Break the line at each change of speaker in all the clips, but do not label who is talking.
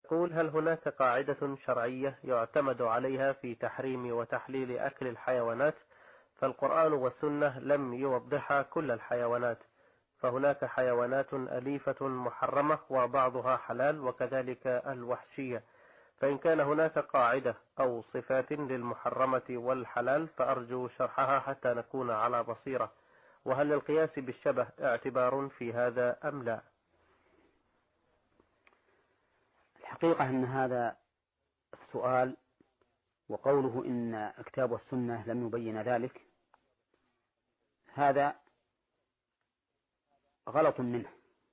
يقول: هل هناك قاعدة شرعية يعتمد عليها في تحريم وتحليل أكل الحيوانات؟ فالقرآن والسنة لم يوضحا كل الحيوانات، فهناك حيوانات أليفة محرمة وبعضها حلال، وكذلك الوحشية. فإن كان هناك قاعدة أو صفات للمحرمة والحلال فأرجو شرحها حتى نكون على بصيرة. وهل للقياس بالشبه اعتبار في هذا أم لا؟
الحقيقة أن هذا السؤال وقوله إن الكتاب والسنة لم يبين ذلك هذا غلط منه،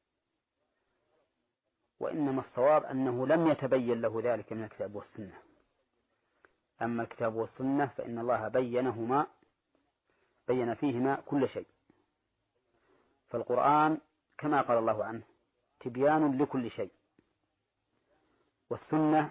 وإنما الصواب أنه لم يتبين له ذلك من الكتاب والسنة. أما الكتاب والسنة فإن الله بين فيهما كل شيء. فالقرآن كما قال الله عنه تبيان لكل شيء، والسنة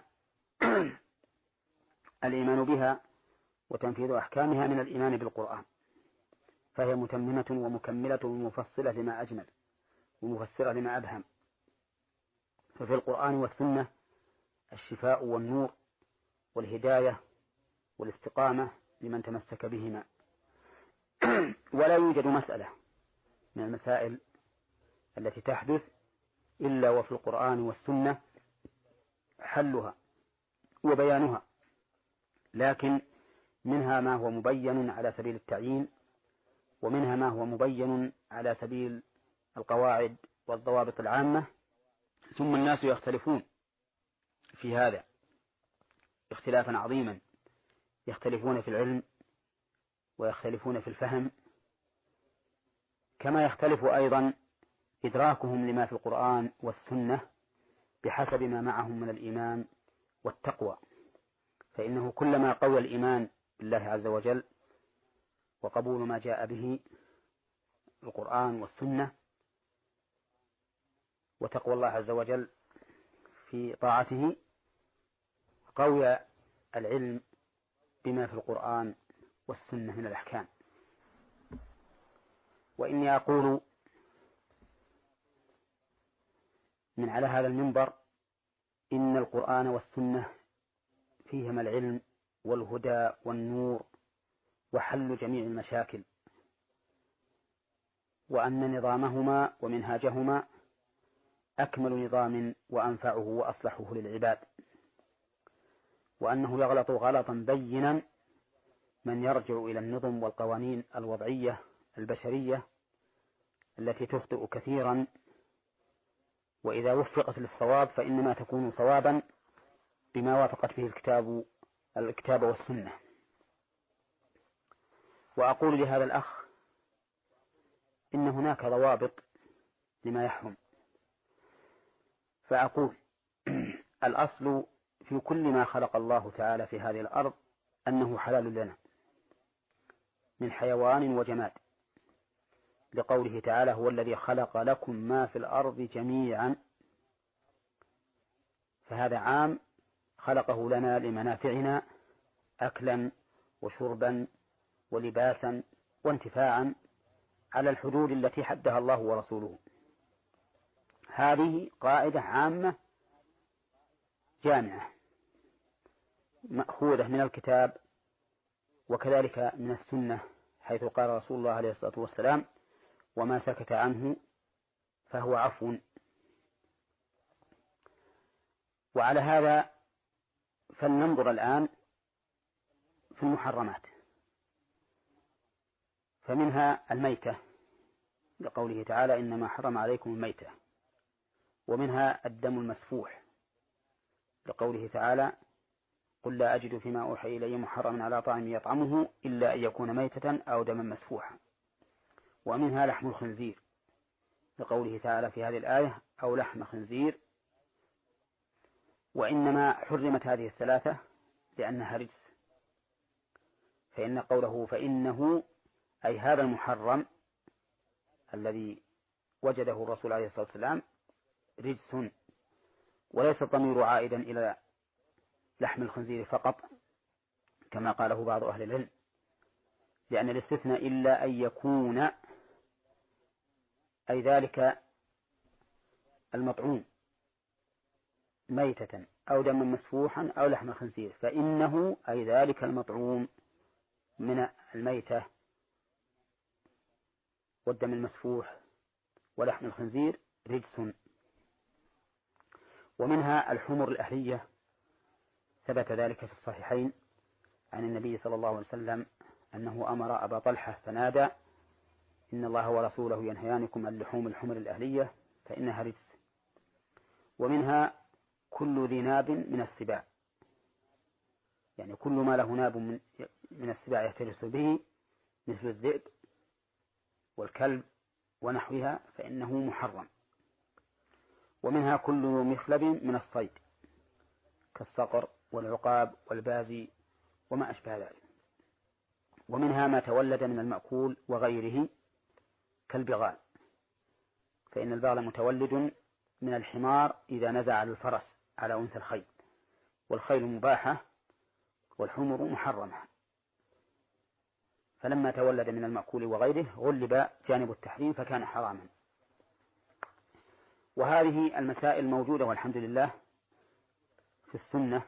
الإيمان بها وتنفيذ أحكامها من الإيمان بالقرآن، فهي متممة ومكملة ومفصلة لما أجمل ومفسرة لما أبهم. ففي القرآن والسنة الشفاء والنور والهداية والاستقامة لمن تمسك بهما. ولا يوجد مسألة من المسائل التي تحدث إلا وفي القرآن والسنة حلها وبيانها، لكن منها ما هو مبين على سبيل التعيين، ومنها ما هو مبين على سبيل القواعد والضوابط العامة. ثم الناس يختلفون في هذا اختلافا عظيما، يختلفون في العلم ويختلفون في الفهم، كما يختلف أيضا إدراكهم لما في القرآن والسنة بحسب ما معهم من الإيمان والتقوى. فإنه كلما قوى الإيمان بالله عز وجل وقبول ما جاء به القرآن والسنة وتقوى الله عز وجل في طاعته، قوي العلم بما في القرآن والسنة من الأحكام. وإني أقول من على هذا المنبر إن القرآن والسنة فيهما العلم والهدى والنور وحل جميع المشاكل، وأن نظامهما ومنهاجهما أكمل نظام وأنفعه وأصلحه للعباد، وأنه يغلط غلطا بينا من يرجع إلى النظم والقوانين الوضعية البشرية التي تخطئ كثيرا، وإذا وفقت للصواب فإنما تكون صوابا بما وافقت فيه الكتاب والسنة. وأقول لهذا الأخ إن هناك ضوابط لما يحرم، فأقول الأصل في كل ما خلق الله تعالى في هذه الأرض أنه حلال لنا من حيوان وجماد، لقوله تعالى هو الذي خلق لكم ما في الأرض جميعا، فهذا عام خلقه لنا لمنافعنا أكلا وشربا ولباسا وانتفاعا على الحدود التي حدها الله ورسوله. هذه قاعدة عامة جامعة مأخوذة من الكتاب وكذلك من السنة، حيث قال رسول الله عليه الصلاة والسلام وما سكت عنه فهو عفو. وعلى هذا فلننظر الآن في المحرمات، فمنها الميتة لقوله تعالى إنما حرم عليكم الميتة، ومنها الدم المسفوح لقوله تعالى قل لا أجد فيما أوحي إلي محرما على طاعم يطعمه إلا أن يكون ميتة أو دما مسفوحا، ومنها لحم الخنزير لقوله تعالى في هذه الآية أو لحم خنزير. وإنما حرمت هذه الثلاثة لأنها رجس، فإن قوله فإنه أي هذا المحرم الذي وجده الرسول عليه الصلاة والسلام رجس، وليس الضمير عائدا إلى لحم الخنزير فقط كما قاله بعض أهل العلم، لأن الاستثناء إلا أن يكون أي ذلك المطعوم ميتة أو دما مسفوحا أو لحم خنزير فإنه أي ذلك المطعوم من الميتة والدم المسفوح ولحم الخنزير رجس. ومنها الحمر الأهلية، ثبت ذلك في الصحيحين عن النبي صلى الله عليه وسلم أنه أمر أبا طلحة فنادى: إن الله ورسوله ينهيانكم عن لحوم الحمر الأهلية فإنها رجس. ومنها كل ذي ناب من السباع، يعني كل ما له ناب من السباع يفترس به مثل الذئب والكلب ونحوها فإنه محرم. ومنها كل مخلب من الصيد كالصقر والعقاب والبازي وما أشبه ذلك. ومنها ما تولد من المأكول وغيره كالبغال، فإن البغل متولد من الحمار إذا نزع على الفرس على أنثى الخيل، والخيل مباحة والحمر محرمة، فلما تولد من المأكول وغيره غلب جانب التحريم فكان حراما. وهذه المسائل موجودة والحمد لله في السنة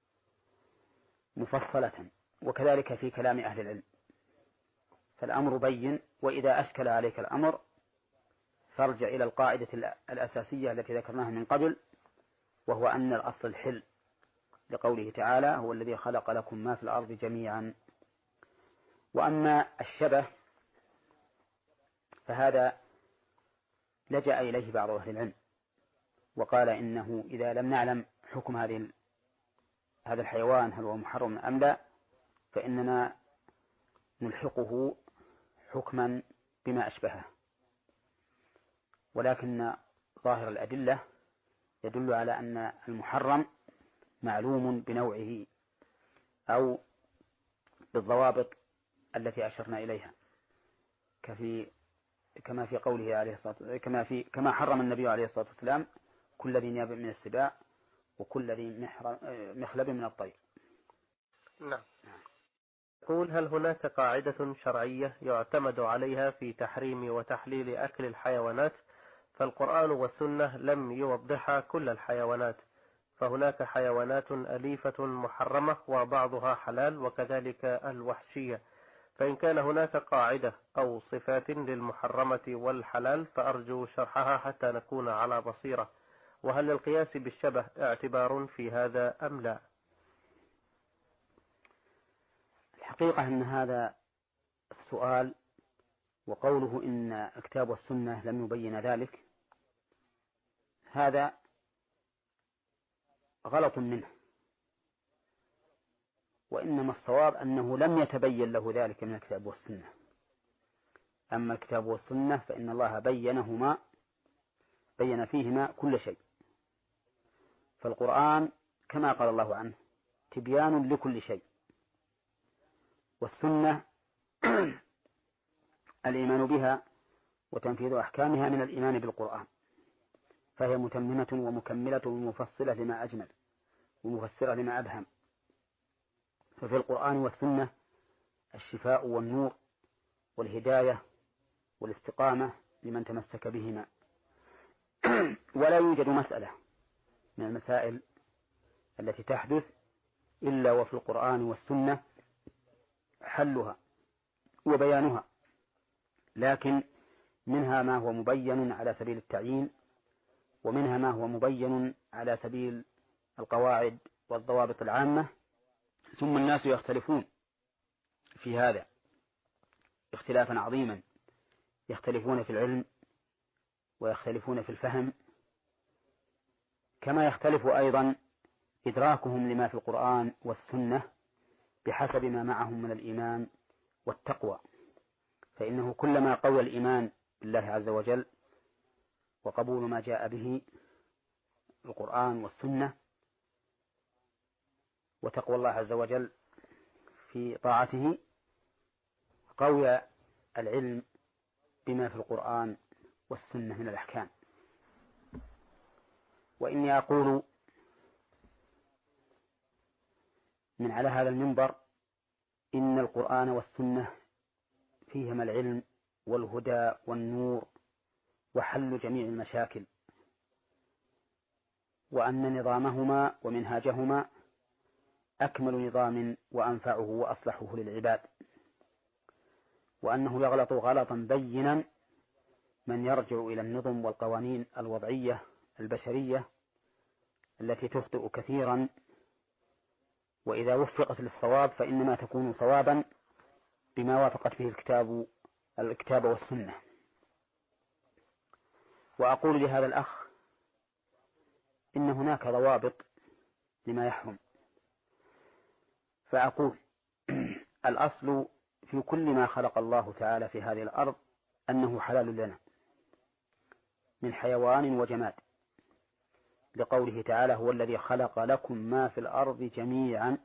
مفصلة، وكذلك في كلام أهل العلم، فالأمر بين. وإذا أشكل عليك الأمر فارجع إلى القاعدة الأساسية التي ذكرناها من قبل، وهو أن الأصل الحل، لقوله تعالى: هو الذي خلق لكم ما في الأرض جميعا. وأما الشبه فهذا لجأ إليه بعض أهل العلم وقال إنه إذا لم نعلم حكم هذا الحيوان هل هو محرم أم لا فإننا نلحقه حكما بما أشبهه، ولكن ظاهر الأدلة يدل على أن المحرم معلوم بنوعه أو بالضوابط التي أشرنا إليها، كما في قوله عليه الصلاة والسلام كما حرم النبي عليه الصلاة والسلام كل ذي ناب من السباع وكل ذي مخلب من الطير.
نعم. يقول: هل هناك قاعدة شرعية يعتمد عليها في تحريم وتحليل أكل الحيوانات؟ فالقرآن والسنة لم يوضحا كل الحيوانات، فهناك حيوانات أليفة محرمة وبعضها حلال، وكذلك الوحشية. فإن كان هناك قاعدة أو صفات للمحرمة والحلال فأرجو شرحها حتى نكون على بصيرة. وهل للقياس بالشبه اعتبار في هذا أم لا؟
الحقيقة أن هذا السؤال وقوله إن الكتاب والسنة لم يبين ذلك هذا غلط منه، وإنما الصواب أنه لم يتبين له ذلك من الكتاب والسنة. أما الكتاب والسنة فإن الله بين فيهما كل شيء، فالقرآن كما قال الله عنه تبيان لكل شيء، والسنة الإيمان بها وتنفيذ أحكامها من الإيمان بالقرآن، فهي متممة ومكملة ومفصلة لما أجمل ومفسرة لما أبهم. ففي القرآن والسنة الشفاء والنور والهداية والاستقامة لمن تمسك بهما. ولا يوجد مسألة من المسائل التي تحدث إلا وفي القرآن والسنة حلها وبيانها، لكن منها ما هو مبين على سبيل التعيين، ومنها ما هو مبين على سبيل القواعد والضوابط العامة، ثم الناس يختلفون في هذا اختلافا عظيما، يختلفون في العلم ويختلفون في الفهم، كما يختلف أيضا إدراكهم لما في القرآن والسنة بحسب ما معهم من الإيمان والتقوى. فإنه كلما قوى الإيمان بالله عز وجل وقبول ما جاء به القرآن والسنة وتقوى الله عز وجل في طاعته، قوي العلم بما في القرآن والسنة من الأحكام. وإني أقول من على هذا المنبر إن القرآن والسنة فيهما العلم والهدى والنور وحل جميع المشاكل، وأن نظامهما ومنهاجهما أكمل نظام وأنفعه وأصلحه للعباد، وأنه يغلط غلطا بينا من يرجع إلى النظم والقوانين الوضعية البشرية التي تخطئ كثيرا، وإذا وفقت للصواب فإنما تكون صوابا بما وافقت فيه الكتاب والسنة. وأقول لهذا الأخ إن هناك ضوابط لما يحرم، فأقول الأصل في كل ما خلق الله تعالى في هذه الأرض أنه حلال لنا من حيوان وجماد، لقوله تعالى هو الذي خلق لكم ما في الأرض جميعا،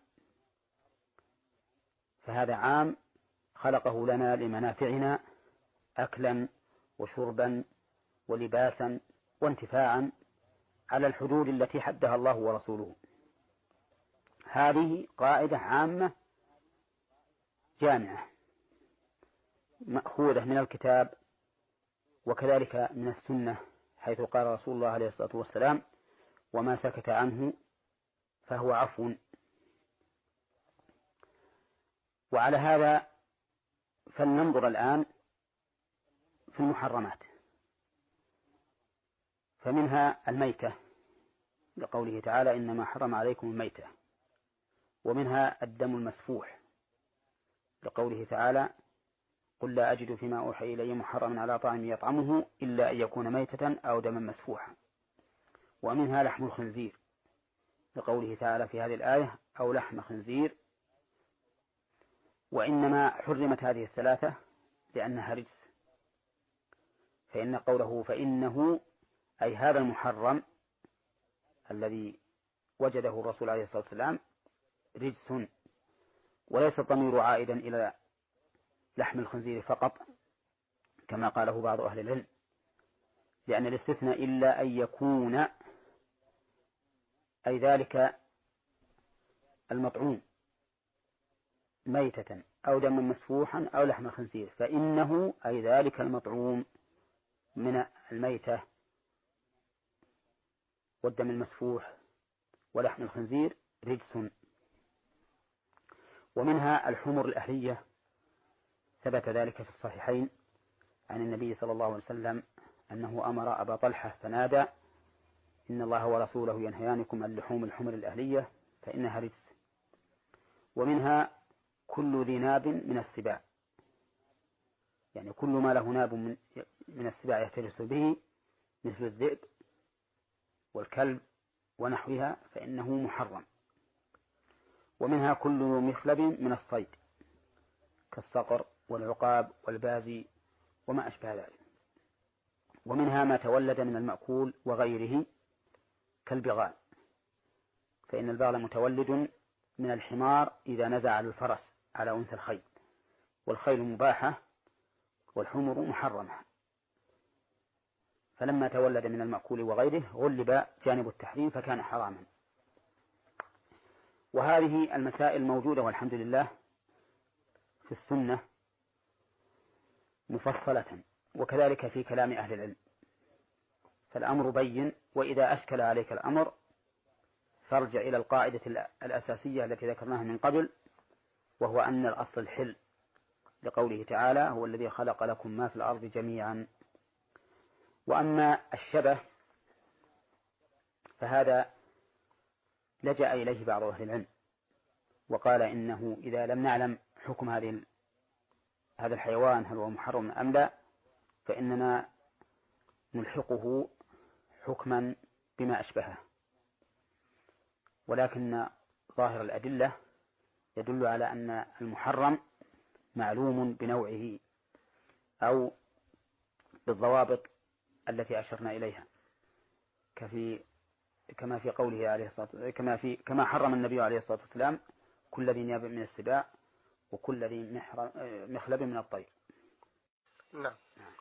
فهذا عام خلقه لنا لمنافعنا أكلا وشربا ولباسا وانتفاعا على الحدود التي حدها الله ورسوله. هذه قاعدة عامة جامعة مأخوذة من الكتاب وكذلك من السنة، حيث قال رسول الله عليه الصلاة والسلام وما سكت عنه فهو عفو. وعلى هذا فلننظر الآن في المحرمات، فمنها الميتة لقوله تعالى إنما حرم عليكم الميتة، ومنها الدم المسفوح لقوله تعالى قل لا أجد فيما أوحي إلي محرما على طاعم يطعمه إلا أن يكون ميتة أو دما مسفوحا، ومنها لحم الخنزير لقوله تعالى في هذه الآية أو لحم خنزير. وإنما حرمت هذه الثلاثة لأنها رجس، فإن قوله فإنه أي هذا المحرم الذي وجده الرسول عليه الصلاة والسلام رجس، وليس الضمير عائدا إلى لحم الخنزير فقط كما قاله بعض أهل العلم، لأن الاستثناء إلا أن يكون أي ذلك المطعوم ميتة أو دما مسفوحا أو لحم الخنزير، فإنه أي ذلك المطعوم من الميتة والدم المسفوح ولحم الخنزير رجس. ومنها الحمر الأهلية، ثبت ذلك في الصحيحين عن النبي صلى الله عليه وسلم أنه أمر أبا طلحة فنادى إن الله ورسوله ينهيانكم عن لحوم الحمر الأهلية فإنها رجس. ومنها كل ذي ناب من السباع، يعني كل ما له ناب من السباع يفترس به مثل الذئب والكلب ونحوها فإنه محرم. ومنها كل مخلب من الصيد كالصقر والعقاب والبازي وما أشبه ذلك. ومنها ما تولد من المأكول وغيره كالبغال، فإن البغل متولد من الحمار إذا نزع على الفرس على أنثى الخيل، والخيل مباحة والحمر محرمة، فلما تولد من المأكول وغيره غلب جانب التحريم فكان حراما. وهذه المسائل موجودة والحمد لله في السنة مفصلة، وكذلك في كلام أهل العلم، فالأمر بين. وإذا أشكل عليك الأمر فارجع إلى القاعدة الأساسية التي ذكرناها من قبل، وهو أن الأصل الحل لقوله تعالى هو الذي خلق لكم ما في الأرض جميعا. وأما الشبه فهذا لجأ إليه بعض أهل العلم وقال إنه إذا لم نعلم حكم هذا الحيوان هل هو محرم أم لا فإننا نلحقه حكما بما أشبهه، ولكن ظاهر الأدلة يدل على أن المحرم معلوم بنوعه أو بالضوابط التي أشرنا إليها، كما في قوله عليه الصلاة والسلام كما حرم النبي عليه الصلاة والسلام كل ذي ناب من السباع وكل ذي مخلب من الطير.
نعم.